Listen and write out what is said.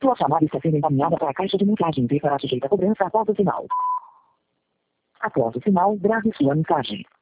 Sua chamada está sendo encaminhada para a caixa de mensagens e será sujeita a cobrança após o sinal. Após o sinal, grave sua mensagem.